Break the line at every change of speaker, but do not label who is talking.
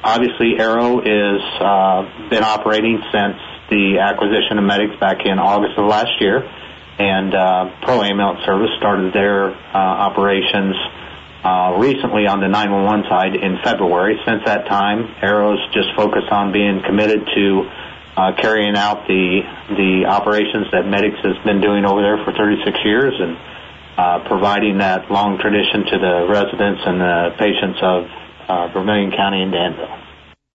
Obviously, Arrow is been operating since the acquisition of Medics back in August of last year, and Pro Ambulance Service started their operations recently on the 911 side in February. Since that time, Arrow's just focused on being committed to carrying out the operations that Medics has been doing over there for 36 years and providing that long tradition to the residents and the patients of Vermilion County and Danville.